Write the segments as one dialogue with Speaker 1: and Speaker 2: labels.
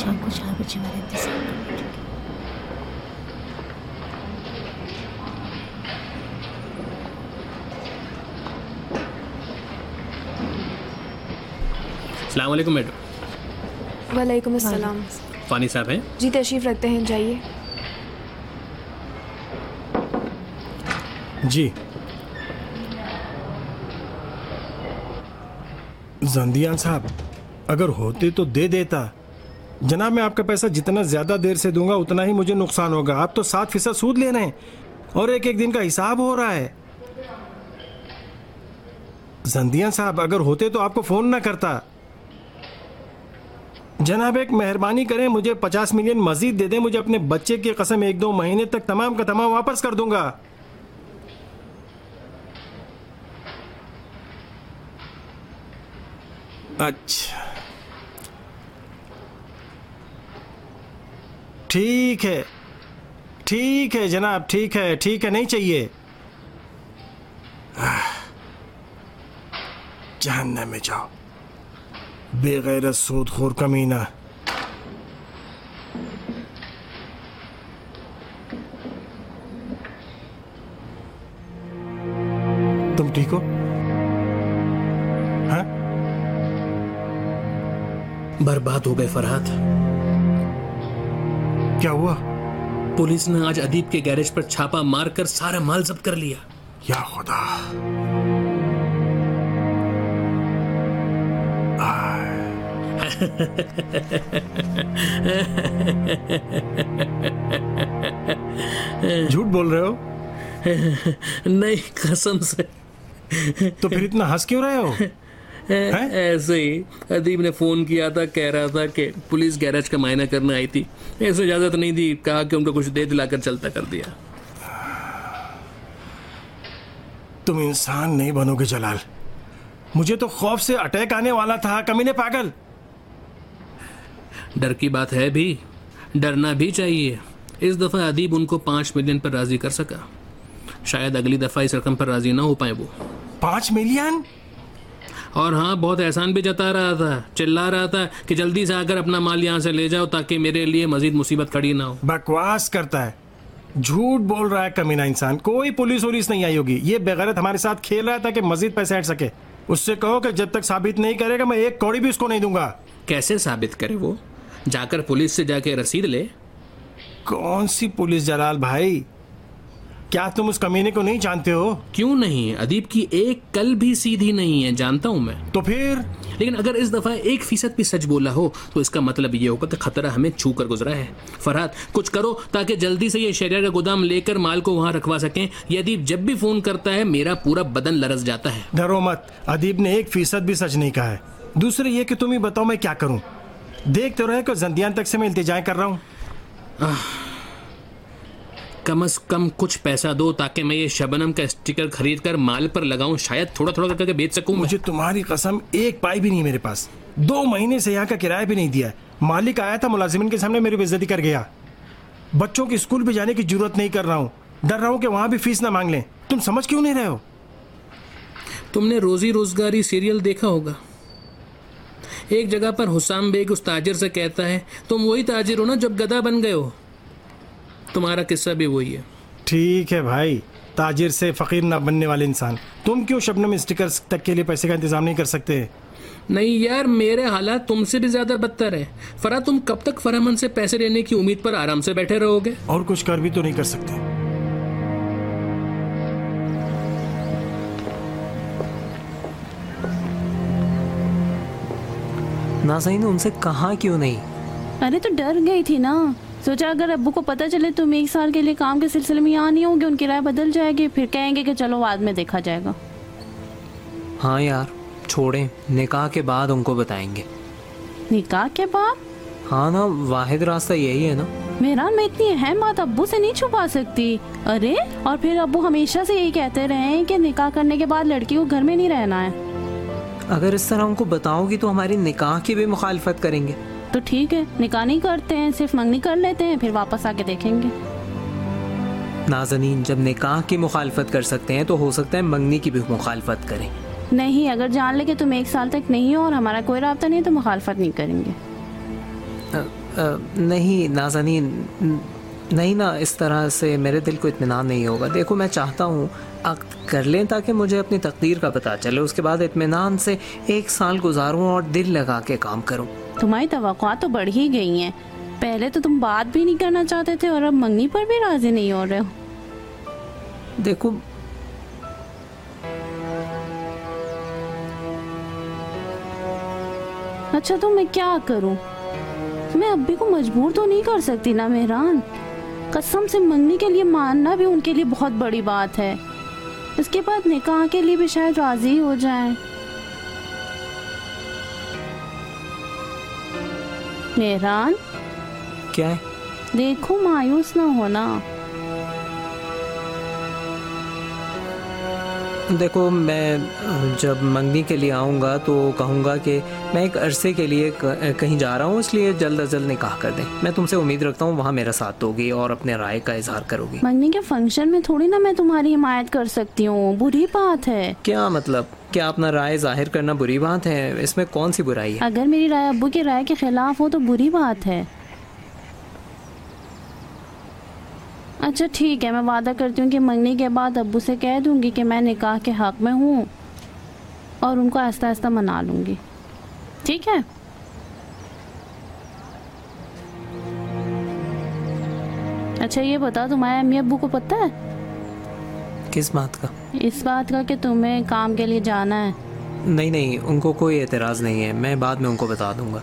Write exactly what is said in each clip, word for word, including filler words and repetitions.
Speaker 1: शाम को चार बजे वाला इंतजार करना।
Speaker 2: अस्सलाम वालेकुम मैडम।
Speaker 3: वालेकुम अस्सलाम।
Speaker 2: फानी साहब हैं?
Speaker 3: जी तशरीफ़ रखते हैं, जाइए।
Speaker 4: जी जंदियान साहब, अगर होते तो दे देता। जनाब, मैं आपका पैसा जितना ज़्यादा देर से दूंगा उतना ही मुझे नुकसान होगा। आप तो सात फीसद सूद ले रहे हैं और एक एक दिन का हिसाब हो रहा है। जंदियान साहब, अगर होते तो आपको फ़ोन ना करता। जनाब, एक मेहरबानी करें, मुझे पचास मिलियन मजीद दे दें। मुझे अपने बच्चे की कसम एक दो महीने तक तमाम का तमाम वापस कर दूंगा। अच्छा, ठीक है ठीक है जनाब, ठीक है ठीक है, नहीं चाहिए। जहन्नम में जाओ, बेगैरत सूदखोर कमीना। तुम ठीक हो? हाँ?
Speaker 2: बर्बाद हो गए फरहाद।
Speaker 4: क्या हुआ?
Speaker 2: पुलिस ने आज अदीब के गैरेज पर छापा मारकर सारा माल जब्त कर लिया।
Speaker 4: या खुदा। झूठ बोल रहे हो?
Speaker 2: नहीं, कसम से।
Speaker 4: तो फिर इतना हंस क्यों रहे हो?
Speaker 2: ऐसे ही अदीब ने फोन किया था, कह रहा था कि पुलिस गैरेज का मायना करने आई थी। ऐसे इजाजत नहीं दी, कहा कि उनको कुछ दे दिलाकर चलता कर दिया।
Speaker 4: तुम इंसान नहीं बनोगे जलाल। मुझे तो खौफ से अटैक आने वाला था। कमीने पागल।
Speaker 2: डर की बात है भी, डरना भी चाहिए। इस दफा अदीब उनको पांच मिलियन पर राजी कर सका। शायद अगली दफा इस रकम पर राजी ना हो पाए वो।
Speaker 4: पांच मिलियन?
Speaker 2: और हाँ, बहुत एहसान भी जता रहा था, चिल्ला रहा था कि जल्दी से आकर अपना माल यहाँ से ले जाओ ताकि मेरे लिए मजीद मुसीबत खड़ी ना हो।
Speaker 4: बकवास करता है, झूठ बोल रहा है कमीना इंसान। कोई पुलिस वुलिस नहीं आई होगी। ये बेगैरत हमारे साथ खेल रहा था कि मजीद पैसे हट सके। उससे कहो कि जब तक साबित नहीं करेगा मैं एक कौड़ी भी उसको नहीं दूंगा।
Speaker 2: कैसे साबित करे वो? जाकर पुलिस से जाके रसीद ले।
Speaker 4: कौन सी पुलिस जलाल भाई? क्या तुम उस कमीने को नहीं जानते हो?
Speaker 2: क्यों नहीं, अदीब की एक कल भी सीधी नहीं है, जानता हूं मैं।
Speaker 4: तो फिर?
Speaker 2: लेकिन अगर इस दफा एक फीसद भी सच बोला हो तो इसका मतलब ये होगा कि खतरा हमें छू कर गुजरा है। फरहाद, कुछ करो ताकि जल्दी से ये शरिया का गोदाम लेकर माल को वहां रखवा सकें। ये अदीब जब भी फोन करता है मेरा पूरा बदन लरस जाता है।
Speaker 4: डरो मत, अदीब ने एक फीसद भी सच नहीं कहा है। दूसरे ये कि तुम ही बताओ मैं क्या करूं? देख तो रहे कि जंदियान तक से मैं इल्तिजा कर रहा हूं।
Speaker 2: कम से कम कुछ पैसा दो ताकि मैं ये शबनम का स्टिकर खरीद कर माल पर लगाऊं, शायद थोड़ा थोड़ा करके बेच सकूं।
Speaker 4: मुझे तुम्हारी कसम एक पाई भी नहीं मेरे पास। दो महीने से यहाँ का किराया भी नहीं दिया। मालिक आया था, मुलाजिमिन के सामने मेरी बेइज्जती कर गया। बच्चों की स्कूल भी जाने की जरूरत नहीं कर रहा हूँ। डर रहा हूँ कि वहां भी फीस ना मांग लें। तुम समझ क्यों नहीं रहे हो?
Speaker 2: तुमने रोजी रोजगारी सीरियल देखा होगा। एक जगह पर हुसाम बेग उस ताजिर से कहता है, तुम वही ताजिर हो ना जब गधा बन गए हो। तुम्हारा किस्सा भी वही है।
Speaker 4: ठीक है भाई, ताजिर से फकीर ना बनने वाले इंसान। तुम क्यों शबनम स्टिकर्स तक के लिए पैसे का इंतजाम नहीं कर सकते?
Speaker 2: नहीं यार, मेरे हालात तुमसे भी ज्यादा बदतर है। फरा, तुम कब तक फरामन से पैसे लेने की उम्मीद पर आराम से बैठे रहोगे?
Speaker 4: और कुछ कर भी तो नहीं कर सकते।
Speaker 5: नाज़रीन, उनसे कहा क्यों नहीं?
Speaker 1: अरे तो डर गई थी ना। सोचा अगर अब्बू को पता चले तुम एक साल के लिए काम के सिलसिले में यहाँ नहीं होंगे, उनकी राय बदल जाएगी, फिर कहेंगे कि चलो बाद में देखा जाएगा।
Speaker 5: हाँ यार, छोड़ें, निकाह के बाद उनको बताएंगे।
Speaker 1: निकाह के बाद?
Speaker 5: हाँ ना, वाहिद रास्ता यही है ना।
Speaker 1: मेहरान, मैं इतनी अहम बात अब्बू से नहीं छुपा सकती। अरे और फिर अब्बू हमेशा से यही कहते रहे हैं कि निकाह करने के बाद लड़की को घर में नहीं रहना है।
Speaker 5: अगर इस तरह उनको बताओगी तो हमारी निकाह की भी मुखालफत करेंगे।
Speaker 1: तो ठीक है, निकाह नहीं करते हैं, सिर्फ मंगनी कर लेते हैं, फिर वापस आके देखेंगे।
Speaker 5: नाज़नीन, जब निकाह की मुखालफत कर सकते हैं तो हो सकता है मंगनी की भी मुखालफत करें।
Speaker 1: नहीं, अगर जान ले कि तुम एक साल तक नहीं हो और हमारा कोई राब्ता नहीं तो मुखालफत नहीं करेंगे।
Speaker 5: अ, नहीं नाज़नीन, न- नहीं ना, इस तरह से मेरे दिल को इत्मीनान नहीं होगा। देखो मैं चाहता हूँ अक्द कर लें ताकि मुझे अपनी तकदीर का पता चले, उसके बाद इत्मीनान से एक साल गुजारूँ और दिल लगा के काम करूँ।
Speaker 1: तुम्हारी तवक्कुआत तो बढ़ ही गई हैं। पहले तो तुम बात भी नहीं करना चाहते थे और अब मंगनी पर भी राजी नहीं हो रहे हो।
Speaker 5: देखो
Speaker 1: अच्छा तो मैं क्या करूं? मैं अब्बी को मजबूर तो नहीं कर सकती ना मेहरान। कसम से मंगनी के लिए मानना भी उनके लिए बहुत बड़ी बात है। इसके बाद निकाह के लिए भी शायद राजी हो जाएं। मेहरान
Speaker 5: क्या है?
Speaker 1: देखो मायूस ना होना।
Speaker 5: देखो मैं जब मंगनी के लिए आऊँगा तो कहूँगा कि मैं एक अरसे के लिए क- कहीं जा रहा हूँ, इसलिए जल्द अज जल्द निकाह कर दें। मैं तुमसे उम्मीद रखता हूँ वहाँ मेरा साथ दोगी और अपने राय का इजहार करोगी।
Speaker 1: मंगनी के फंक्शन में थोड़ी ना मैं तुम्हारी हिमायत कर सकती हूँ, बुरी बात है।
Speaker 5: क्या मतलब? क्या अपना राय जाहिर करना बुरी बात है? इसमें कौन सी बुराई है?
Speaker 1: अगर मेरी राय अब्बू की राय के खिलाफ हो तो बुरी बात है। अच्छा ठीक है, मैं वादा करती हूँ कि मंगनी के बाद अब्बू से कह दूंगी कि मैं निकाह के हक में हूँ और उनको आहिस्ता आहिस्ता मना लूंगी। ठीक है? अच्छा ये बताओ, तुम्हारे अम्मी अब्बू को पता है
Speaker 5: किस बात का?
Speaker 1: इस बात का कि तुम्हें काम के लिए जाना है?
Speaker 5: नहीं नहीं, उनको कोई एतराज़ नहीं है, मैं बाद में उनको बता दूंगा।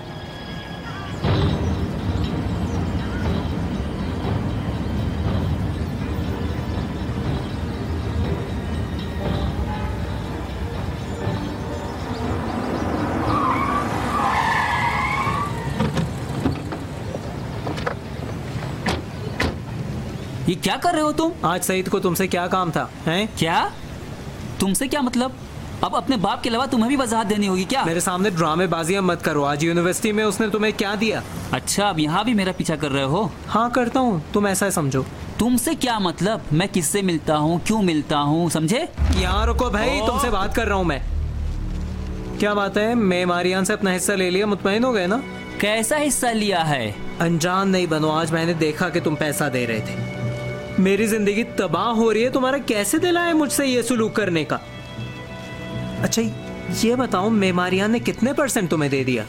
Speaker 6: ये क्या कर रहे हो तुम?
Speaker 5: आज सईद को तुमसे क्या काम था? हैं?
Speaker 6: क्या? तुमसे क्या मतलब? अब अपने बाप के अलावा तुम्हें भी वजाहत देनी होगी क्या?
Speaker 5: मेरे सामने ड्रामेबाजियां मत करो। आज यूनिवर्सिटी में उसने तुम्हें क्या दिया?
Speaker 6: अच्छा, अब यहाँ भी मेरा पीछा कर रहे हो?
Speaker 5: हाँ करता हूँ, तुम ऐसा समझो।
Speaker 6: तुमसे क्या मतलब? मैं किससे मिलता हूँ, क्यों मिलता हूँ, समझे?
Speaker 5: यहाँ रुको भाई, तुमसे बात कर रहा हूँ मैं। क्या बात है, मैं मारियान से अपना हिस्सा ले लिया, मुतमईन हो गए ना?
Speaker 6: कैसा हिस्सा लिया है?
Speaker 5: अनजान नहीं बनो, आज मैंने देखा कि तुम पैसा दे रहे थे। मेरी जिंदगी तबाह हो रही है, तुम्हारा कैसे दिल आया मुझसे ये सुलूक करने का? अच्छा ये बताओ, मेमारियान ने कितने परसेंट तुम्हें दे दिया?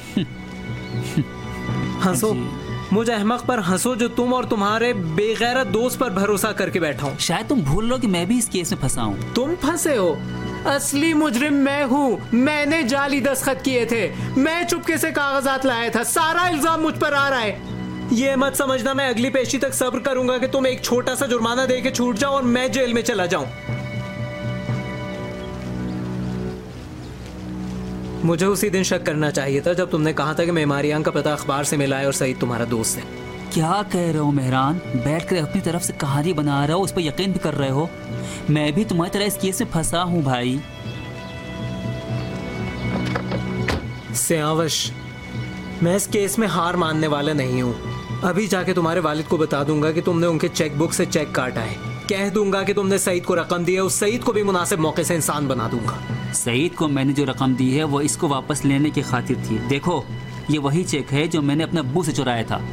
Speaker 5: हंसो, मुझ अहमक पर हंसो जो तुम और तुम्हारे बेगैरत दोस्त पर भरोसा करके बैठा हूँ।
Speaker 6: शायद तुम भूल लो कि मैं भी इस केस में फंसा हूँ।
Speaker 5: तुम फंसे हो? असली मुजरिम मैं हूँ। मैंने जाली दस्तखत किए थे, मैं चुपके से कागजात लाया था, सारा इल्जाम मुझ पर आ रहा है। ये मत समझना मैं अगली पेशी तक सब्र करूंगा कि तुम एक छोटा सा जुर्माना दे के छूट जाओ और मैं जेल में चला जाऊं। मुझे उसी दिन शक करना चाहिए था जब तुमने कहा था कि मेमारियान का पता अखबार से मिला है और सईद तुम्हारा दोस्त है।
Speaker 6: क्या कह रहे हो मेहरान? बैठ कर अपनी तरफ से कहानी बना रहे हो, उस पर यकीन भी कर रहे हो? मैं भी तुम्हारी तरह इस केस में फंसा हूँ भाई।
Speaker 5: सियावश, मैं इस केस में हार मानने वाला नहीं हूँ। अभी जाके तुम्हारे वालिद को बता दूंगा कि तुमने उनके चेक बुक से चेक काटा है। कह दूंगा कि तुमने सईद को रकम दी है, उस सईद को भी मुनासिब मौके से इंसान बना दूंगा।
Speaker 6: सईद को मैंने जो रकम दी है वो इसको वापस लेने की खातिर थी। देखो ये वही चेक है जो मैंने अपने अब्बू से चुराया था।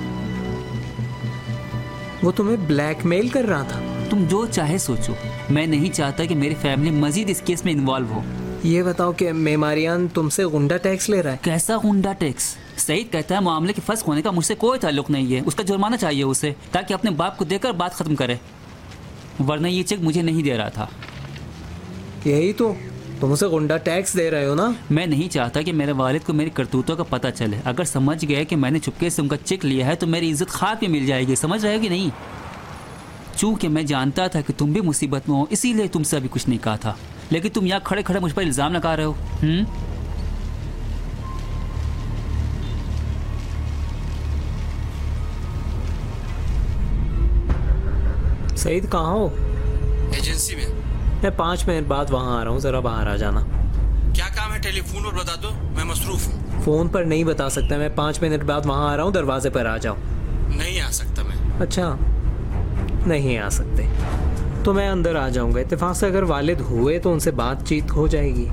Speaker 5: वो तुम्हें ब्लैकमेल कर रहा था?
Speaker 6: तुम जो चाहे सोचो, मैं नहीं चाहता कि मेरी फैमिली मजीद इस केस में इन्वॉल्व हो।
Speaker 5: ये बताओ कि मेमारियान तुमसे गुंडा टैक्स ले रहा है?
Speaker 6: कैसा गुंडा टैक्स? सईद कहता है मामले के फंस होने का मुझसे कोई ताल्लुक नहीं है, उसका जुर्माना चाहिए उसे, ताकि अपने बाप को देकर बात खत्म करे, वरना ये चेक मुझे नहीं दे रहा था।
Speaker 5: यही तो, तुम उसे गुंडा टैक्स दे रहे हो ना?
Speaker 6: मैं नहीं चाहता कि मेरे वालिद को मेरी करतूतों का पता चले। अगर समझ गए कि मैंने चुपके से उनका चेक लिया है तो मेरी इज्जत खाक में मिल जाएगी, समझ रहे हो कि नहीं? चूंकि मैं जानता था कि तुम भी मुसीबत में हो, इसीलिए तुमसे अभी कुछ नहीं कहा था, लेकिन तुम यहाँ खड़े खड़े मुझ पर इल्जाम लगा रहे हो। हम्म
Speaker 5: सईद कहाँ हो?
Speaker 4: एजेंसी में।
Speaker 5: मैं पाँच मिनट बाद वहाँ आ रहा हूँ, जरा बाहर आ जाना।
Speaker 4: क्या काम है? टेलीफोन पर बता दो, मैं मसरूफ हूँ।
Speaker 5: फोन पर नहीं बता सकता, मैं पाँच मिनट बाद वहाँ आ रहा हूँ, दरवाजे पर आ जाओ।
Speaker 4: नहीं आ सकता मैं।
Speaker 5: अच्छा नहीं आ सकते तो मैं अंदर आ जाऊंगा। इत्तेफाक से अगर वालिद हुए तो उनसे बातचीत हो जाएगी।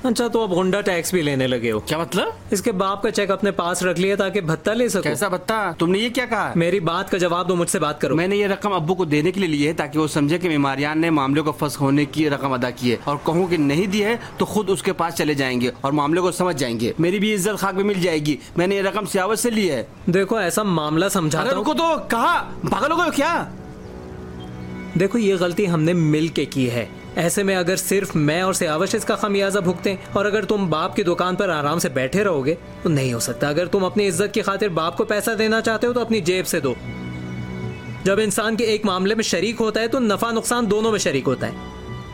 Speaker 5: अच्छा तो अब हुंडा टैक्स भी लेने लगे हो?
Speaker 7: क्या मतलब?
Speaker 5: इसके बाप का चेक अपने पास रख लिया ताकि भत्ता ले सको।
Speaker 7: कैसा भत्ता? तुमने ये क्या कहा?
Speaker 5: मेरी बात का जवाब दो, मुझसे बात करो।
Speaker 7: मैंने ये रकम अब्बू को देने के लिए ली है ताकि वो समझे कि मेमारियान ने मामले को फंस होने की रकम अदा की है, और कहूँ कि नहीं दी है तो खुद उसके पास चले जाएंगे और मामले को समझ जाएंगे। मेरी भी इज्जत खाक में मिल जाएगी। मैंने ये रकम सियावत से ली है।
Speaker 5: देखो ऐसा मामला समझाता हूं।
Speaker 7: रुको तो, कहा पागल हो गए क्या?
Speaker 5: देखो ये गलती हमने मिल के की है। ऐसे में अगर सिर्फ मैं और सियावश इसका खमियाजा भुगतें और अगर तुम बाप की दुकान पर आराम से बैठे रहोगे तो नहीं हो सकता। अगर तुम अपनी इज्जत की खातिर बाप को पैसा देना चाहते हो तो अपनी जेब से दो। जब इंसान के एक मामले में शरीक होता है तो नफा नुकसान दोनों में शरीक होता है।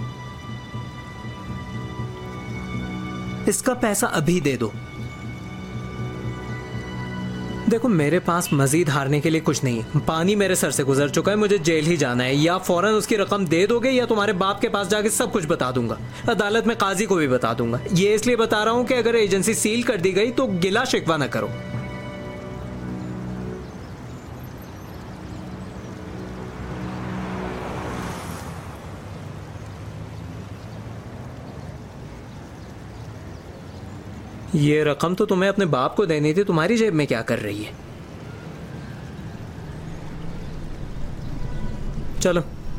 Speaker 5: इसका पैसा अभी दे दो। देखो मेरे पास मजीद हारने के लिए कुछ नहीं है। पानी मेरे सर से गुजर चुका है, मुझे जेल ही जाना है। या फौरन उसकी रकम दे दोगे या तुम्हारे बाप के पास जाके सब कुछ बता दूंगा। अदालत में काजी को भी बता दूंगा। ये इसलिए बता रहा हूं कि अगर एजेंसी सील कर दी गई तो गिला शिकवा ना करो। ये रकम तो तुम्हें अपने बाप को देनी थी, तुम्हारी जेब में क्या कर रही है? चलो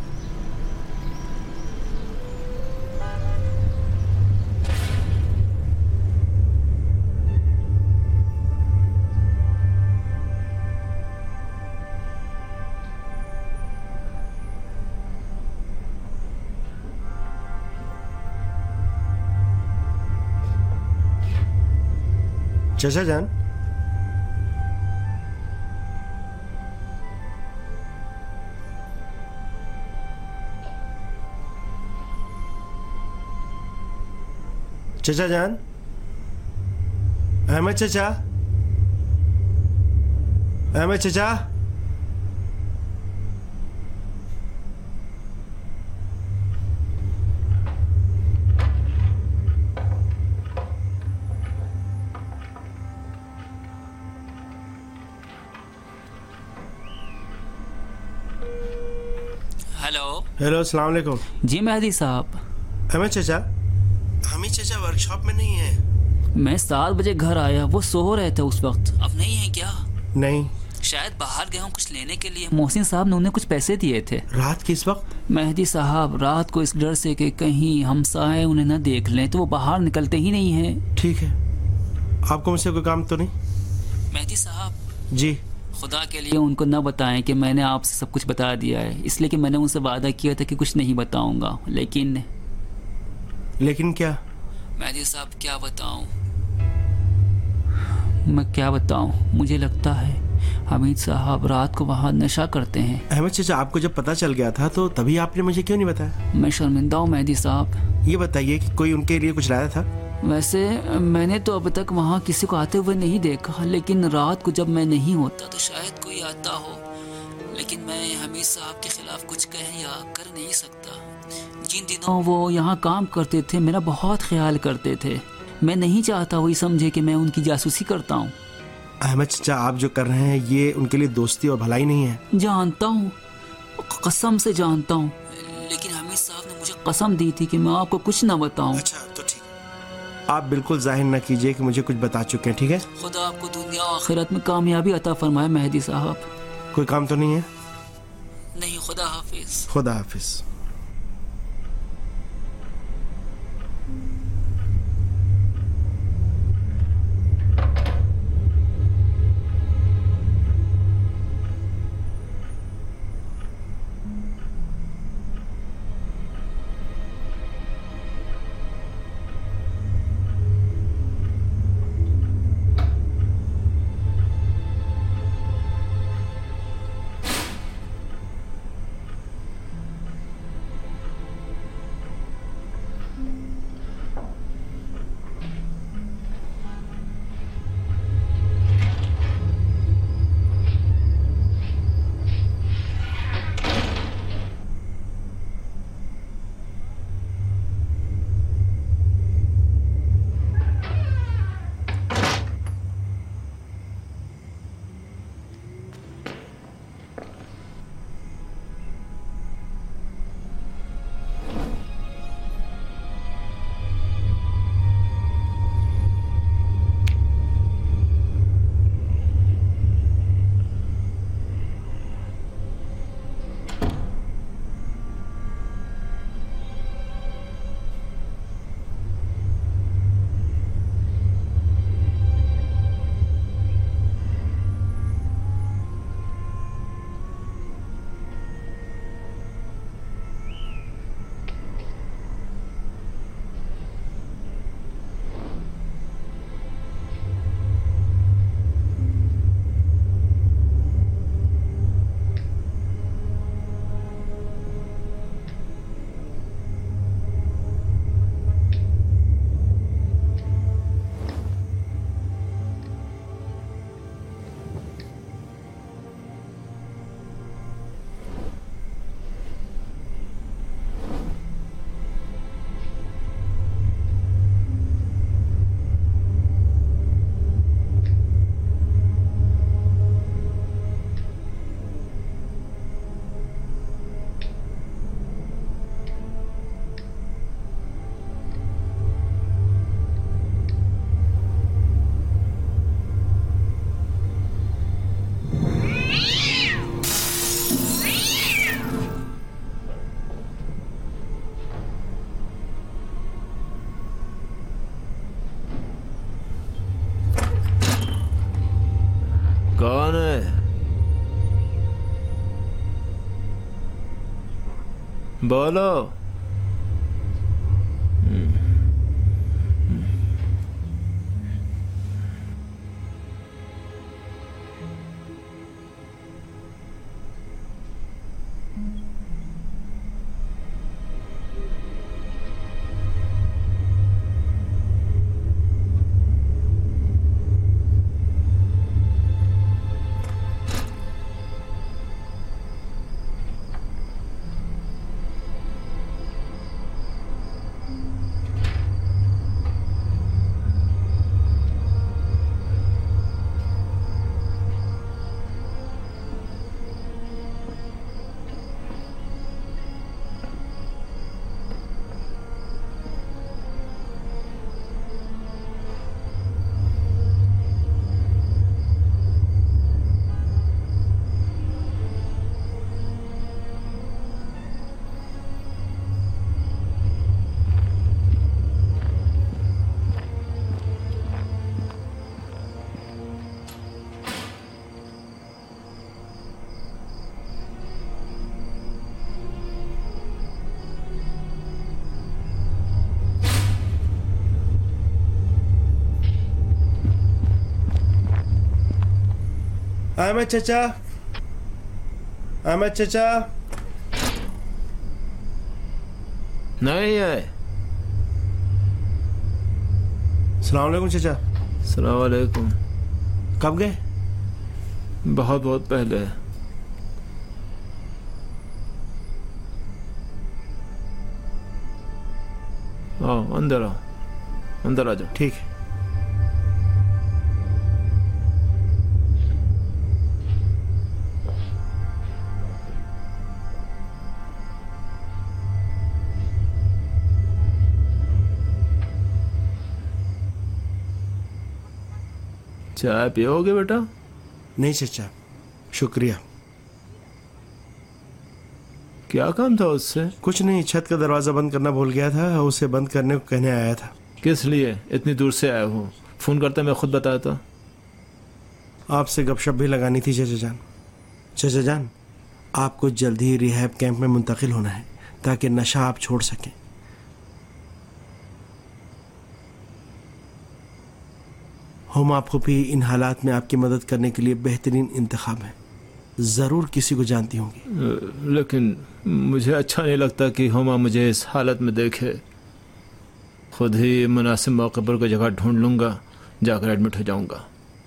Speaker 4: चचा जान, चचा जान, अहमद चचा, अहमद चचा,
Speaker 6: हेलो
Speaker 4: हेलो, अस्सलाम वालेकुम।
Speaker 6: जी मेहदी साहब।
Speaker 4: अहमद चचा, हमी चचा वर्कशॉप में नहीं है।
Speaker 6: मैं सात बजे घर आया, वो सो रहे थे उस वक्त। अब नहीं है क्या?
Speaker 4: नहीं,
Speaker 6: शायद बाहर गए हों कुछ लेने के लिए। मोहसिन साहब ने उन्हें कुछ पैसे दिए थे।
Speaker 4: रात किस वक्त?
Speaker 6: मेहदी साहब, रात को इस डर से कि कहीं हमसाए उन्हें न देख लें तो वो बाहर निकलते ही नहीं हैं।
Speaker 4: ठीक है, आपको मुझसे कोई काम तो नहीं?
Speaker 6: मेहदी साहब
Speaker 4: जी,
Speaker 6: खुदा के लिए उनको न बताएं कि मैंने आपसे सब कुछ बता दिया है, इसलिए कि मैंने उनसे वादा किया था कि कुछ नहीं बताऊंगा। लेकिन
Speaker 4: लेकिन क्या?
Speaker 6: मेहदी साहब क्या बताऊं, मैं क्या बताऊं। मुझे लगता है हमीद साहब रात को वहाँ नशा करते हैं।
Speaker 4: अहमद चाचा, आपको जब पता चल गया था तो तभी आपने मुझे क्यों नहीं बताया?
Speaker 6: मैं शर्मिंदा हूँ मेहदी साहब।
Speaker 4: ये बताइए कि कोई उनके लिए कुछ लाया था?
Speaker 6: वैसे मैंने तो अब तक वहाँ किसी को आते हुए नहीं देखा, लेकिन रात को जब मैं नहीं होता तो शायद कोई आता हो। लेकिन मैं हमीद साहब के खिलाफ कुछ कह या कर नहीं सकता। जिन दिनों वो यहाँ काम करते थे मेरा बहुत ख्याल करते थे। मैं नहीं चाहता वही समझे कि मैं उनकी जासूसी करता हूँ।
Speaker 4: अहमद चाचा, आप जो कर रहे हैं ये उनके लिए दोस्ती और भलाई नहीं है।
Speaker 6: जानता हूँ, कसम से जानता हूँ, लेकिन हमीद साहब ने मुझे कसम दी थी कि मैं आपको कुछ न बताऊँ।
Speaker 4: अच्छा तो ठीक, आप बिल्कुल जाहिर न कीजिए कि मुझे कुछ बता चुके हैं, ठीक है?
Speaker 6: खुदा आपको दुनिया और आखिरत में कामयाबी अता फरमाए मेहदी साहब।
Speaker 4: कोई काम तो नहीं है?
Speaker 6: नहीं, खुदा हाफिज।
Speaker 4: खुदा हाफिज।
Speaker 8: कौन है? बोलो।
Speaker 9: अहमद चचा, अहमद चचा।
Speaker 8: नहीं है।
Speaker 9: सलाम वालेकुम चचा।
Speaker 8: सलाम वालेकुम।
Speaker 9: कब गए?
Speaker 8: बहुत बहुत पहले। आओ अंदर आओ, अंदर आ जाओ।
Speaker 9: ठीक है।
Speaker 8: चाय पियोगे बेटा?
Speaker 9: नहीं चचा, शुक्रिया।
Speaker 8: क्या काम था उससे?
Speaker 9: कुछ नहीं, छत का दरवाजा बंद करना भूल गया था, उसे बंद करने को कहने आया था।
Speaker 8: किस लिए? इतनी दूर से आया हूँ, फोन करते मैं खुद बताता।
Speaker 9: आपसे गपशप भी लगानी थी चचा जान। चचा जान, आपको जल्द ही रिहैब कैंप में मुंतकिल होना है ताकि नशा आप छोड़ सकें। होम आपको इन हालात में आपकी मदद करने के लिए बेहतरीन इंतखाब है। ज़रूर किसी को जानती होंगी।
Speaker 8: लेकिन मुझे अच्छा नहीं लगता कि होमा मुझे इस हालत में देखे। खुद ही मुनासिब मौके पर कोई जगह ढूंढ लूँगा, जाकर एडमिट हो जाऊँगा।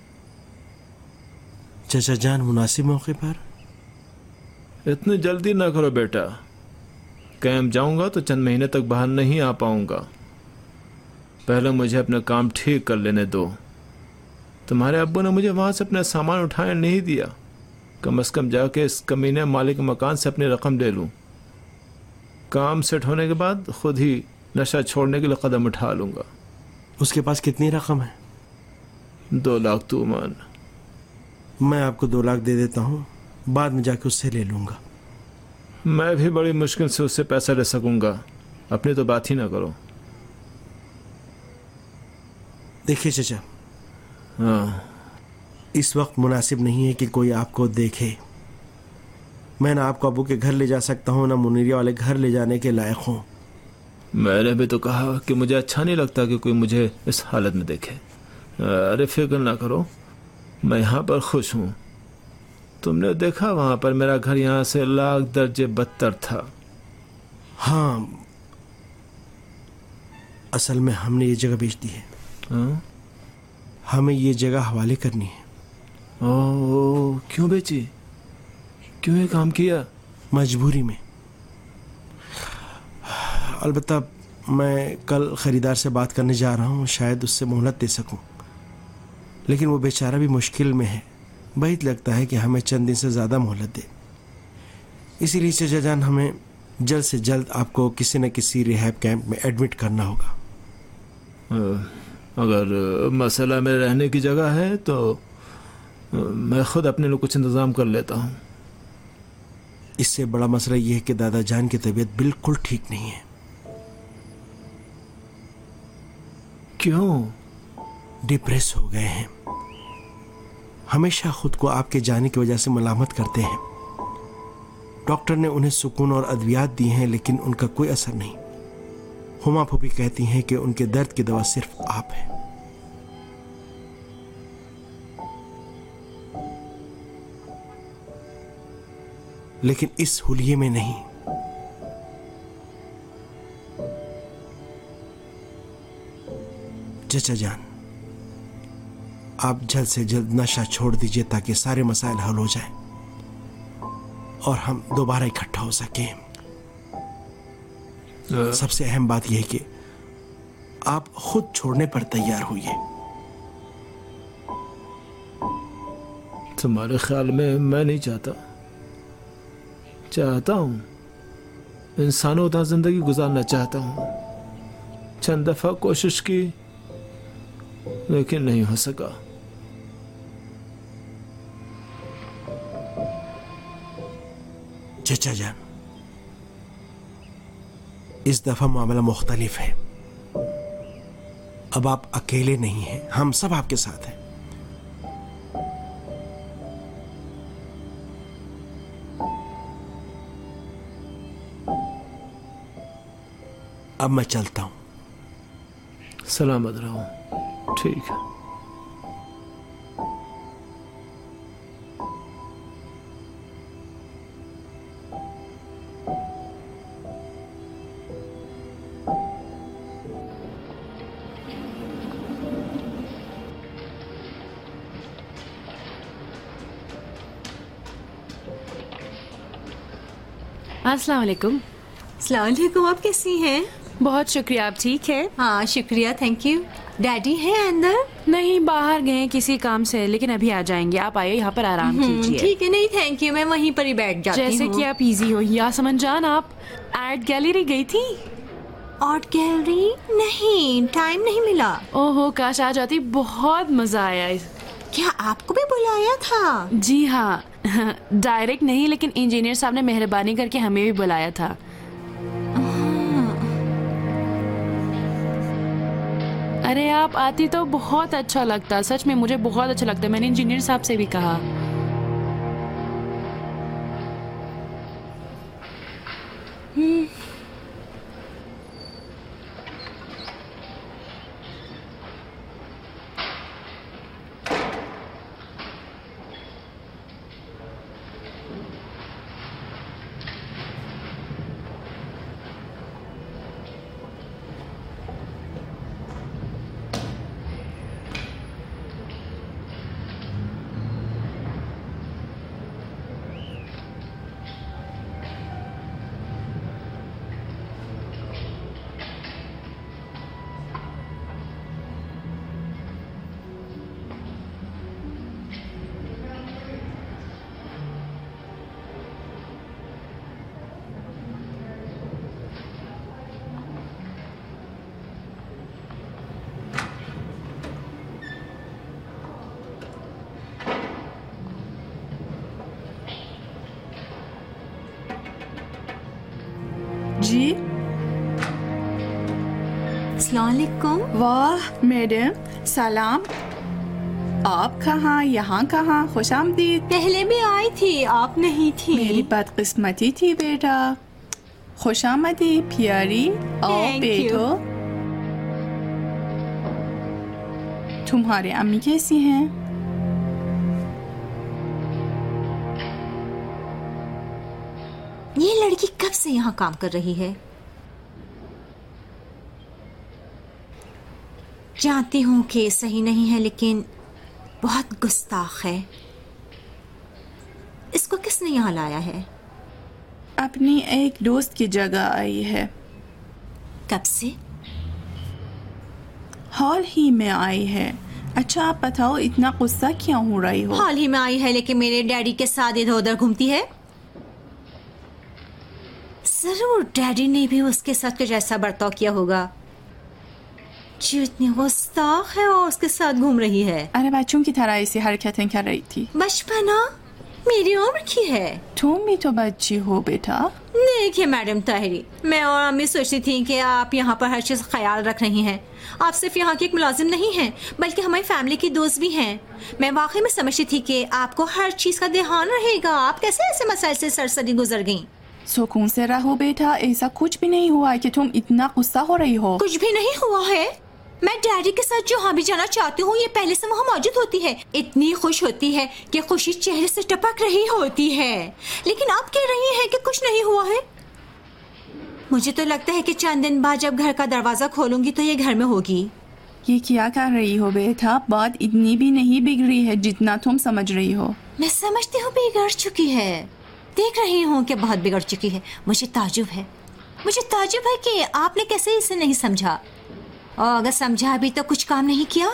Speaker 9: चचा जान, मुनासिब मौके पर?
Speaker 8: इतनी जल्दी ना करो बेटा। कैंप जाऊँगा तो चंद महीने तक बाहर नहीं आ पाऊँगा। पहले मुझे अपना काम ठीक कर लेने दो। तुम्हारे अब्बू ने मुझे वहाँ से अपना सामान उठाने नहीं दिया। कम से कम जाके इस कमीने मालिक मकान से अपनी रकम ले लूँ। काम सेट होने के बाद खुद ही नशा छोड़ने के लिए कदम उठा लूँगा।
Speaker 9: उसके पास कितनी रकम है?
Speaker 8: दो लाख तू मान।
Speaker 9: मैं आपको दो लाख दे देता हूँ, बाद में जाके उससे ले लूँगा।
Speaker 8: मैं भी बड़ी मुश्किल से उससे पैसा ले सकूँगा। अपनी तो बात ही ना करो।
Speaker 9: देखिए चचा,
Speaker 8: हाँ,
Speaker 9: इस वक्त मुनासिब नहीं है कि कोई आपको देखे। मैं ना आपको अबू के घर ले जा सकता हूँ, ना मुनीरिया वाले घर ले जाने के लायक हूँ।
Speaker 8: मैंने भी तो कहा कि मुझे अच्छा नहीं लगता कि कोई मुझे इस हालत में देखे। अरे फिक्र ना करो, मैं यहाँ पर खुश हूँ। तुमने देखा वहाँ पर मेरा घर यहाँ से लाख दर्जे बदतर था।
Speaker 9: हाँ, असल में हमने ये जगह बेच दी है।
Speaker 8: हाँ?
Speaker 9: हमें ये जगह हवाले करनी है।
Speaker 8: ओह, क्यों बेची? क्यों ये काम किया?
Speaker 9: मजबूरी में। अलबत्ता मैं कल ख़रीदार से बात करने जा रहा हूँ, शायद उससे मोहलत दे सकूँ। लेकिन वो बेचारा भी मुश्किल में है। बहुत लगता है कि हमें चंद दिन से ज़्यादा मोहलत दे। इसीलिए चचा जान, हमें जल्द से जल्द आपको किसी न किसी रिहैब कैंप में एडमिट करना होगा।
Speaker 8: अगर मसला में रहने की जगह है तो मैं खुद अपने लिए कुछ इंतज़ाम कर लेता हूँ।
Speaker 9: इससे बड़ा मसला यह है कि दादा जान की तबीयत बिल्कुल ठीक नहीं है।
Speaker 8: क्यों?
Speaker 9: डिप्रेस हो गए हैं। हमेशा खुद को आपके जाने की वजह से मलामत करते हैं। डॉक्टर ने उन्हें सुकून और अद्वियात दी हैं, लेकिन उनका कोई असर नहीं। हुमा फूफी कहती हैं कि उनके दर्द की दवा सिर्फ आप हैं। लेकिन इस हुलिये में नहीं। चचा जान, आप जल्द से जल्द नशा छोड़ दीजिए ताकि सारे मसाइल हल हो जाएं और हम दोबारा इकट्ठा हो सकें। सबसे अहम बात यह है कि आप खुद छोड़ने पर तैयार होइए।
Speaker 8: तुम्हारे ख्याल में मैं नहीं चाहता चाहता हूं इंसानों उतना जिंदगी गुजारना चाहता हूं। चंद दफा कोशिश की लेकिन नहीं हो सका।
Speaker 9: चचा जान, इस दफा मामला मुख्तलिफ है। अब आप अकेले नहीं हैं, हम सब आपके साथ हैं। अब मैं चलता हूं।
Speaker 8: सलामत रहो। ठीक है।
Speaker 10: अस्सलाम वालेकुम।
Speaker 11: अस्सलाम वालेकुम। आप कैसी हैं?
Speaker 10: बहुत शुक्रिया, आप ठीक है?
Speaker 11: हाँ शुक्रिया, थैंक यू। डैडी है अंदर?
Speaker 10: नहीं, बाहर गए किसी काम से, लेकिन अभी आ जाएंगे। आप आइए, यहाँ पर आराम कीजिए।
Speaker 11: ठीक है। नहीं थैंक यू, मैं वहीं पर ही बैठ जाती हूँ।
Speaker 10: जैसे कि आप इजी हो। यासमन जान, आप आर्ट गैलरी गई थी?
Speaker 11: Art gallery? नहीं, टाइम नहीं मिला।
Speaker 10: ओहो, काश आ जाती, बहुत मजा आया।
Speaker 11: क्या आपको भी बुलाया था?
Speaker 10: जी हाँ, डायरेक्ट नहीं, लेकिन इंजीनियर साहब ने मेहरबानी करके हमें भी बुलाया था। अरे आप आती तो बहुत अच्छा लगता, सच में मुझे बहुत अच्छा लगता। मैंने इंजीनियर साहब से भी कहा।
Speaker 12: जी
Speaker 11: अस्सलाम वालेकुम।
Speaker 12: वाह मैडम, सलाम। आप कहाँ, यहाँ कहाँ? खुश आमदीद।
Speaker 11: पहले भी आई थी, आप नहीं थी।
Speaker 12: मेरी बदकिस्मती थी बेटा। खुश आमदी प्यारी। आओ बैठो। तुम्हारे अम्मी कैसी हैं?
Speaker 11: ये लड़की कब से यहाँ काम कर रही है? जानती हूँ कि सही नहीं है, लेकिन बहुत गुस्ताख है। इसको किसने यहाँ लाया है?
Speaker 12: अपनी एक दोस्त की जगह आई है।
Speaker 11: कब से?
Speaker 12: हाल ही में आई है। अच्छा आप बताओ, इतना गुस्सा क्यों हो रही हो?
Speaker 11: हाल ही में आई है, लेकिन मेरे डैडी के साथ इधर उधर घूमती है। जरूर डैडी ने भी उसके साथ कुछ ऐसा बर्ताव किया होगा जो इतनी गुस्ताख है और उसके साथ घूम रही है।
Speaker 12: अरे बच्चों की तरह ऐसी हरकतें कर रही थी।
Speaker 11: बचपना मेरी उम्र की है।
Speaker 12: तुम भी तो बच्ची हो बेटा।
Speaker 11: देखिए मैडम ताहिरी, मैं और अम्मी सोचती थी कि आप यहाँ पर हर चीज़ ख्याल रख रही हैं। आप सिर्फ यहाँ की एक मुलाजिम नहीं हैं, बल्कि हमारी फैमिली की दोस्त भी हैं। मैं वाकई में समझती थी कि आपको हर चीज़ का ध्यान रहेगा। आप कैसे ऐसे मसाइल से सरसरी गुजर गईं?
Speaker 12: सुकून से रहो बेटा, ऐसा कुछ भी नहीं हुआ है कि तुम इतना गुस्सा हो रही हो।
Speaker 11: कुछ भी नहीं हुआ है। मैं डैडी के साथ जहाँ भी जाना चाहती हूँ, ये पहले से वहाँ मौजूद होती है। इतनी खुश होती है कि खुशी चेहरे से टपक रही होती है। लेकिन आप कह रही हैं कि कुछ नहीं हुआ है। मुझे तो लगता है कि चंद दिन बाद जब घर का दरवाजा खोलूंगी तो ये घर में होगी।
Speaker 12: ये क्या कर रही हो बेटा? बात इतनी भी नहीं बिगड़ी है जितना तुम समझ रही हो।
Speaker 11: मैं समझती हूँ बिगड़ चुकी है। देख रही हूँ कि बहुत बिगड़ चुकी है। मुझे ताजुब है मुझे ताजुब है कि आपने कैसे इसे नहीं समझा, और अगर समझा भी तो कुछ काम नहीं किया।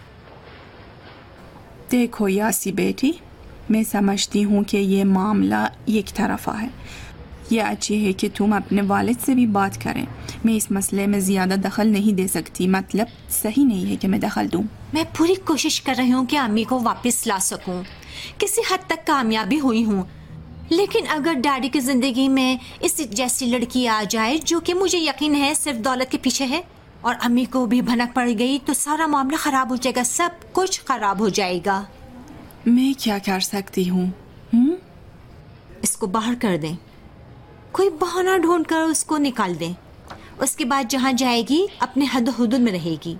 Speaker 12: देखो यासी बेटी, मैं समझती हूँ कि ये मामला एक तरफा है। ये अच्छी है कि तुम अपने वालिद से भी बात करें। मैं इस मसले में ज़्यादा दखल नहीं दे सकती। मतलब सही नहीं है कि मैं दखल दूं।
Speaker 11: मैं पूरी कोशिश कर रही हूँ कि अम्मी को वापस ला सकूं। किसी हद तक कामयाबी हुई हूँ, लेकिन अगर डैडी की ज़िंदगी में इस जैसी लड़की आ जाए जो कि मुझे यकीन है सिर्फ दौलत के पीछे है, और अम्मी को भी भनक पड़ गई, तो सारा मामला ख़राब हो जाएगा। सब कुछ ख़राब हो जाएगा।
Speaker 12: मैं क्या कर सकती हूँ?
Speaker 11: इसको बाहर कर दें। कोई बहाना ढूंढ कर उसको निकाल दें। उसके बाद जहाँ जाएगी अपने हद हुदूद में रहेगी।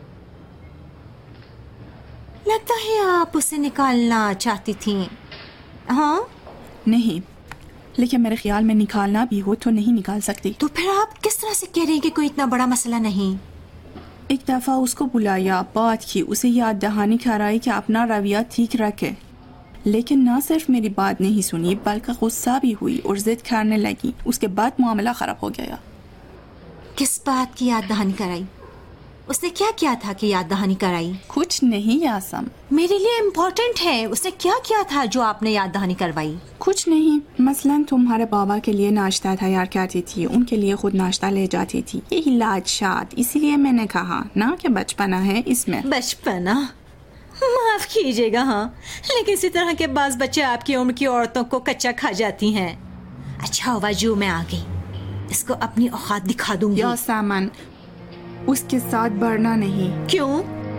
Speaker 11: लगता है आप उसे निकालना चाहती थी। हाँ?
Speaker 12: नहीं, लेकिन मेरे ख्याल में निकालना भी हो तो नहीं निकाल सकती।
Speaker 11: तो फिर आप किस तरह से कह रही हैं कि कोई इतना बड़ा मसला नहीं?
Speaker 12: एक दफ़ा उसको बुलाया, बात की, उसे याद दहानी कराई कि अपना रवैया ठीक रखे, लेकिन ना सिर्फ मेरी बात नहीं सुनी बल्कि गुस्सा भी हुई और जिद करने लगी। उसके बाद मामला ख़राब हो गया।
Speaker 11: किस बात की याद दहानी कराई? उसने क्या किया था कि याद दहानी कराई?
Speaker 12: कुछ नहीं यासम,
Speaker 11: मेरे लिए इम्पोर्टेंट है। उसने क्या किया था जो आपने याद दहानी करवाई?
Speaker 12: कुछ नहीं। मसलन तुम्हारे बाबा के लिए नाश्ता तैयार करती थी, उनके लिए खुद नाश्ता ले जाती थी। यही लाज शाद। इसीलिए मैंने कहा ना कि बचपना है इसमें।
Speaker 11: बचपना? माफ कीजिएगा, हाँ, लेकिन इसी तरह के बाज बच्चे आपकी उम्र की औरतों को कच्चा खा जाती हैं। अच्छा हुआ जो मैं आ गई। इसको अपनी औकात दिखा दूंगी।
Speaker 12: या सामान उसके साथ बढ़ना नहीं।
Speaker 11: क्यों?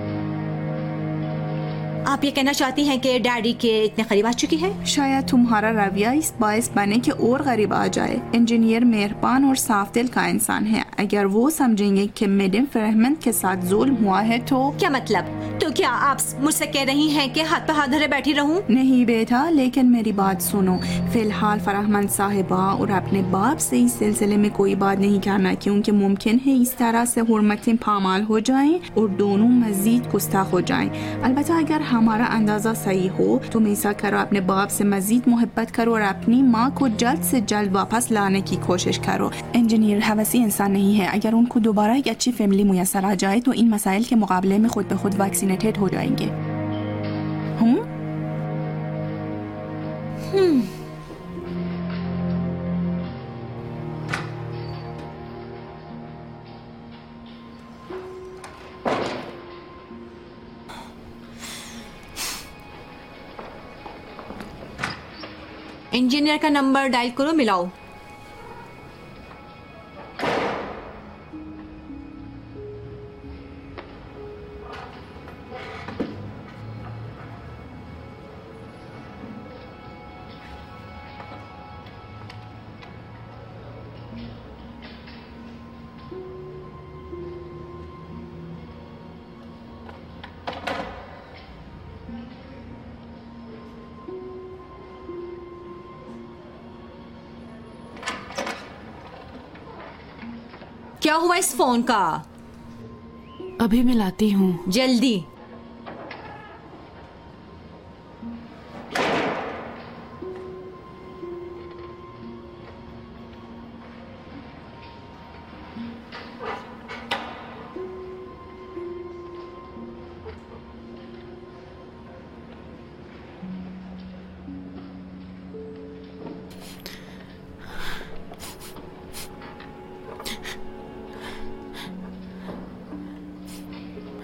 Speaker 11: आप ये कहना चाहती हैं कि डैडी के इतने करीब आ चुकी है?
Speaker 12: शायद तुम्हारा रवैया इस बायस बने कि और करीब आ जाए। इंजीनियर मेहरबान और साफ दिल का इंसान है। अगर वो समझेंगे कि मैडम फरहमंद के साथ जुल्म हुआ है तो
Speaker 11: क्या मतलब? तो क्या आप मुझसे कह रही हैं कि हाथ पे हाथ धरे बैठी रहूं?
Speaker 12: नहीं बेटा, लेकिन मेरी बात सुनो। फिलहाल फरहमंद साहिबा और अपने बाप से इस सिलसिले में कोई बात नहीं करना, क्योंकि मुमकिन है इस तरह से हुर्मतें पामाल हो जाएं और दोनों मजीद गुस्ताख हो जाएं। अलबत्ता अगर हमारा अंदाजा सही हो, तुम ऐसा करो, अपने बाप से मजीद मोहब्बत करो और अपनी माँ को जल्द से जल्द वापस लाने की कोशिश करो। इंजीनियर हवसी इंसान नहीं है। अगर उनको दोबारा एक अच्छी फैमिली मुयसर आ जाए तो इन मसाइल के मुकाबले में खुद ब खुद वैक्सीनेटेड हो जाएंगे। हम
Speaker 11: हम्म इंजीनियर का नंबर डायल करो, मिलाओ। क्या हुआ इस फोन का?
Speaker 10: अभी मिलाती हूँ।
Speaker 11: जल्दी।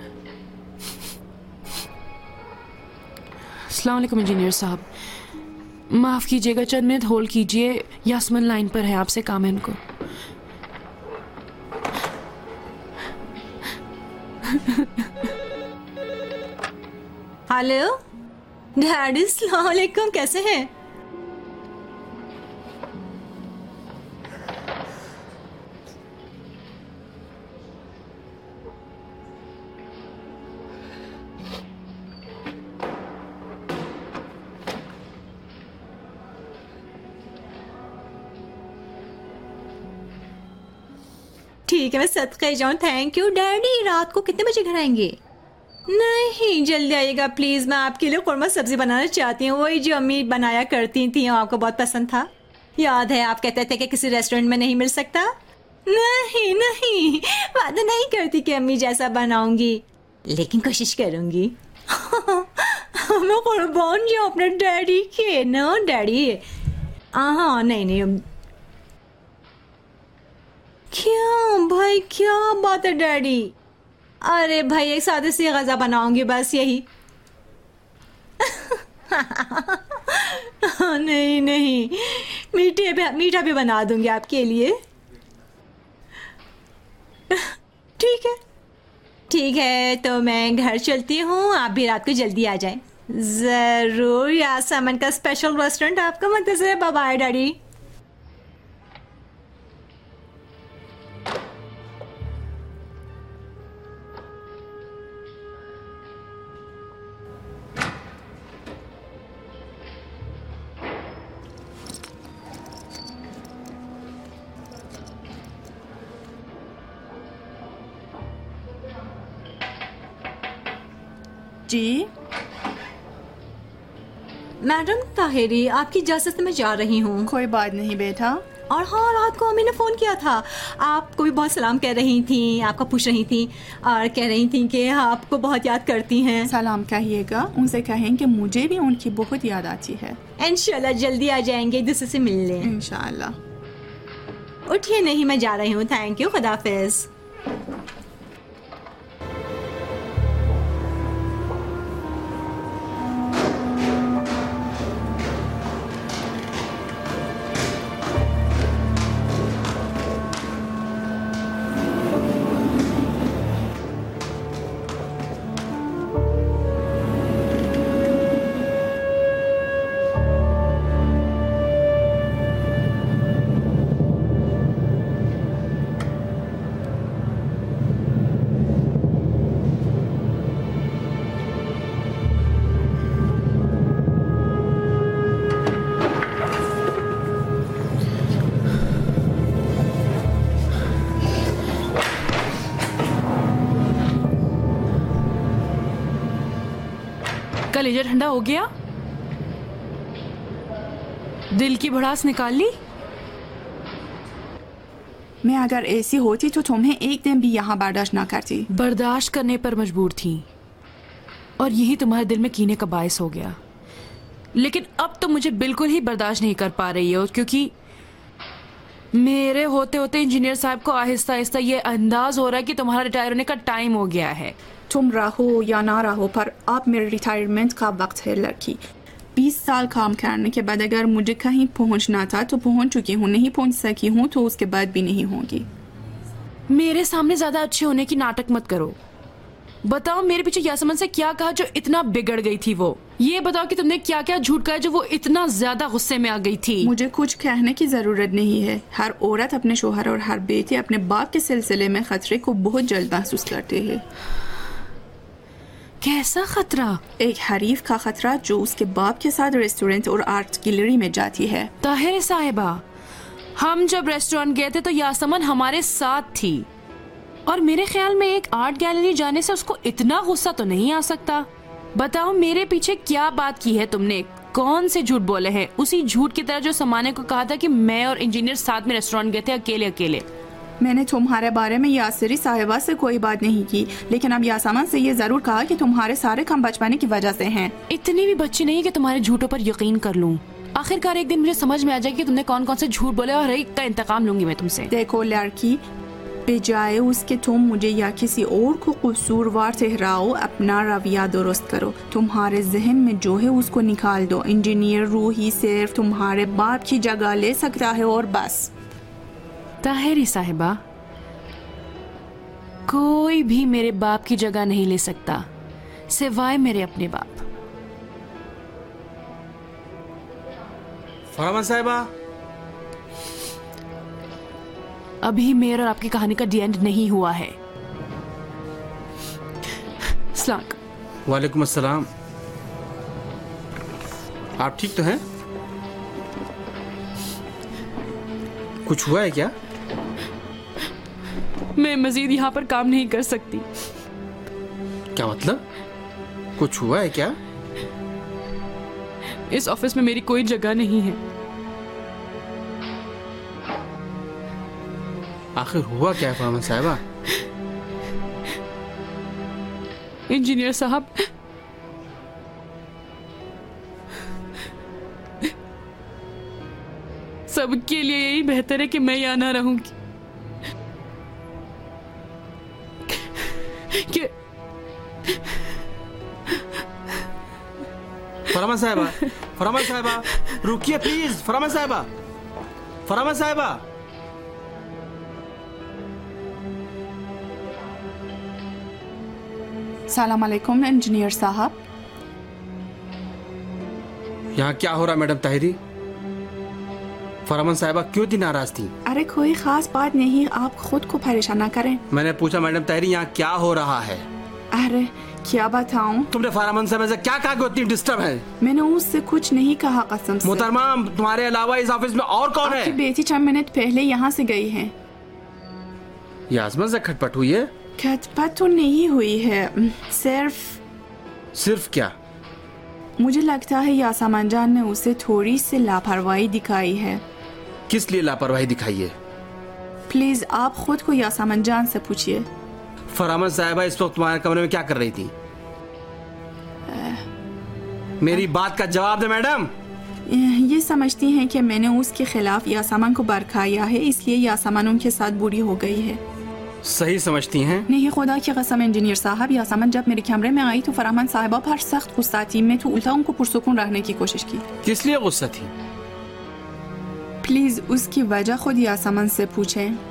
Speaker 10: अस्सलाम वालेकुम इंजीनियर साहब। माफ कीजिएगा, चंद मिनट होल्ड कीजिए। यास्मिन लाइन पर है, आपसे काम है उनको।
Speaker 11: हेलो डैडी, अस्सलाम वालेकुम, कैसे हैं? ठीक है, मैं सदके जाऊं। Thank you daddy. रात को कितने बजे घर आएंगे? नहीं, जल्दी आइएगा प्लीज। मैं आपके लिए कुरमा सब्जी बनाना चाहती हूँ, वही जो अम्मी बनाया करती थी, आपको बहुत पसंद था। याद है आप कहते थे कि किसी रेस्टोरेंट में नहीं मिल सकता। नहीं नहीं, वादा नहीं करती कि अम्मी जैसा बनाऊंगी, लेकिन कोशिश करूंगी। मैं कुर्बान जाऊं अपने डैडी के। नो डैडी, हाँ नहीं नहीं। क्या भाई, क्या बात है डैडी? अरे भाई, एक सादे सी गज़ा बनाऊंगी बस, यही। नहीं नहीं, मीठे भी, मीठा भी बना दूंगी आपके लिए। ठीक है ठीक है, तो मैं घर चलती हूँ, आप भी रात को जल्दी आ जाएं। जरूर, यासमन का स्पेशल रेस्टोरेंट आपका मंतज़र है। Bye bye daddy.
Speaker 12: जी
Speaker 11: मैडम ताहिरी, आपकी इजाजत से मैं जा रही हूँ।
Speaker 12: कोई बात नहीं बेटा।
Speaker 11: और हाँ, रात को अम्मी ने फ़ोन किया था, आपको भी बहुत सलाम कह रही थी, आपका पूछ रही थी और कह रही थी कि आपको बहुत याद करती हैं।
Speaker 12: सलाम कहिएगा, उनसे कहें कि मुझे भी उनकी बहुत याद आती है।
Speaker 11: इंशाल्लाह जल्दी आ जाएंगे, एक दूसरे से मिलने।
Speaker 12: इंशाल्लाह।
Speaker 11: उठिए, नहीं मैं जा रही हूँ। थैंक यू, खुदा हाफिज़।
Speaker 10: कलेजा ठंडा हो गया? दिल की भड़ास निकाल ली?
Speaker 12: मैं अगर ऐसी होती तो तुम्हें एक दिन भी यहाँ बर्दाश्त ना करती।
Speaker 10: बर्दाश्त करने पर मजबूर थी और यही तुम्हारे दिल में कीने का बायस हो गया। लेकिन अब तो मुझे बिल्कुल ही बर्दाश्त नहीं कर पा रही हो, क्योंकि मेरे होते होते इंजीनियर साहब को आहिस्ता आहिस्ता ये अंदाज हो रहा है कि तुम्हारा रिटायर होने का टाइम हो गया है।
Speaker 12: तुम रहो या ना रहो, पर अब मेरे रिटायरमेंट का वक्त है लड़की। बीस साल काम करने के बाद अगर मुझे कहीं पहुंचना था तो पहुंच चुकी हूँ, नहीं पहुंच सकी हूँ तो उसके बाद भी नहीं होंगी।
Speaker 10: मेरे सामने ज्यादा अच्छे होने की नाटक मत करो। बताओ मेरे पीछे यासमन से क्या कहा जो इतना बिगड़ गई थी वो? ये बताओ कि तुमने क्या क्या झूठ कहा जो वो इतना ज्यादा गुस्से में आ गई थी?
Speaker 12: मुझे कुछ कहने की जरूरत नहीं है। हर औरत अपने शोहर और हर बेटे अपने बाप के सिलसिले में खतरे को बहुत जल्द महसूस करते हैं।
Speaker 10: कैसा खतरा?
Speaker 12: एक हरीफ का खतरा जो उसके बाप के साथ रेस्टोरेंट और आर्ट गैलरी में जाती है।
Speaker 10: ताहिर साहिबा, हम जब रेस्टोरेंट गए थे तो यासमन हमारे साथ थी और मेरे ख्याल में एक आर्ट गैलरी जाने से उसको इतना गुस्सा तो नहीं आ सकता। बताओ मेरे पीछे क्या बात की है तुमने? कौन से झूठ बोले हैं? उसी झूठ की तरह जो समाने को कहा था कि मैं और इंजीनियर साथ में रेस्टोरेंट गए थे अकेले अकेले।
Speaker 12: मैंने तुम्हारे बारे में यासरी साहिबा से कोई बात नहीं की, लेकिन अब यासमन से ये जरूर कहा कि तुम्हारे सारे काम बचपने की वजह से हैं।
Speaker 10: इतनी भी बच्ची नहीं कि तुम्हारे झूठों पर यकीन कर लूं। आखिरकार एक दिन मुझे समझ में आ जाएगी कि तुमने कौन कौन से झूठ बोले और हर एक का इंतकाम लूंगी मैं तुमसे।
Speaker 12: देखो लड़की, बजाय उसके तुम मुझे या किसी और को कसूरवार ठहराओ, अपना रवैया दुरुस्त करो। तुम्हारे जहन में जो है उसको निकाल दो। इंजीनियर रूही सिर्फ तुम्हारे बाप की जगह ले सकता है और बस।
Speaker 10: ताहिरी साहिबा, कोई भी मेरे बाप की जगह नहीं ले सकता सिवाय मेरे अपने बाप।
Speaker 7: फरामान साहिबा,
Speaker 10: अभी मेरा और आपकी कहानी का डी एंड नहीं हुआ है। सलाम।
Speaker 7: वालेकुम अस्सलाम। आप ठीक तो हैं? कुछ हुआ है क्या?
Speaker 10: मैं मजीद यहाँ पर काम नहीं कर सकती।
Speaker 7: क्या मतलब? कुछ हुआ है क्या?
Speaker 10: इस ऑफिस में मेरी कोई जगह नहीं है।
Speaker 7: आखिर हुआ क्या है फरामान साहिबा?
Speaker 10: इंजीनियर साहब, सबके लिए यही बेहतर है कि मैं यहाँ ना रहूंगी। कि
Speaker 7: फरामान साहिबा, फरामान साहिबा, रुकिए प्लीज। फरामान साहिबा, फरामान साहिबा।
Speaker 12: सलाम अलैकुम इंजीनियर साहब।
Speaker 7: यहाँ क्या हो रहा मैडम ताहिरी? फरामान साहिबा क्यों इतनी नाराज थी?
Speaker 12: अरे कोई खास बात नहीं, आप खुद को परेशान ना करें।
Speaker 7: मैंने पूछा मैडम ताहिरी यहाँ क्या हो रहा है?
Speaker 12: अरे क्या बताऊं?
Speaker 7: तुमने फरामान साहिबा से क्या कहा कि इतनी डिस्टर्ब है?
Speaker 12: मैंने उससे कुछ नहीं कहा कसम से।
Speaker 7: मोहतरमा, तुम्हारे अलावा इस ऑफिस में और कौन है?
Speaker 12: आपकी बेटी चंद मिनट पहले यहाँ से गई है।
Speaker 7: यासमन से खटपट हुई है?
Speaker 12: खटपट तो नहीं हुई है, सिर्फ
Speaker 7: सिर्फ क्या?
Speaker 12: मुझे लगता है यासमान जान ने उसे थोड़ी सी लापरवाही दिखाई है।
Speaker 7: किस लिए लापरवाही दिखाई है?
Speaker 12: प्लीज आप खुद को यासमान जान से पूछिए।
Speaker 7: फरामान साहिबा इस वक्त तुम्हारे कमरे में क्या कर रही थी? आ, मेरी आ, बात का जवाब दे मैडम।
Speaker 12: ये समझती हैं कि मैंने उसके खिलाफ यासमान को बरखाया है, इसलिए यासमान उनके साथ बुरी हो गई है।
Speaker 7: सही समझती हैं?
Speaker 12: नहीं, खुदा की कसम इंजीनियर साहब, यासमान जब मेरे कमरे में आई तो फरामान साहिबा पर सख्त गुस्सा थी। मैं तो उल्टा उनको पुरसुकून रहने की कोशिश की।
Speaker 7: किस लिए गुस्सा थी?
Speaker 12: प्लीज उसकी वजह खुद यासमान से पूछें।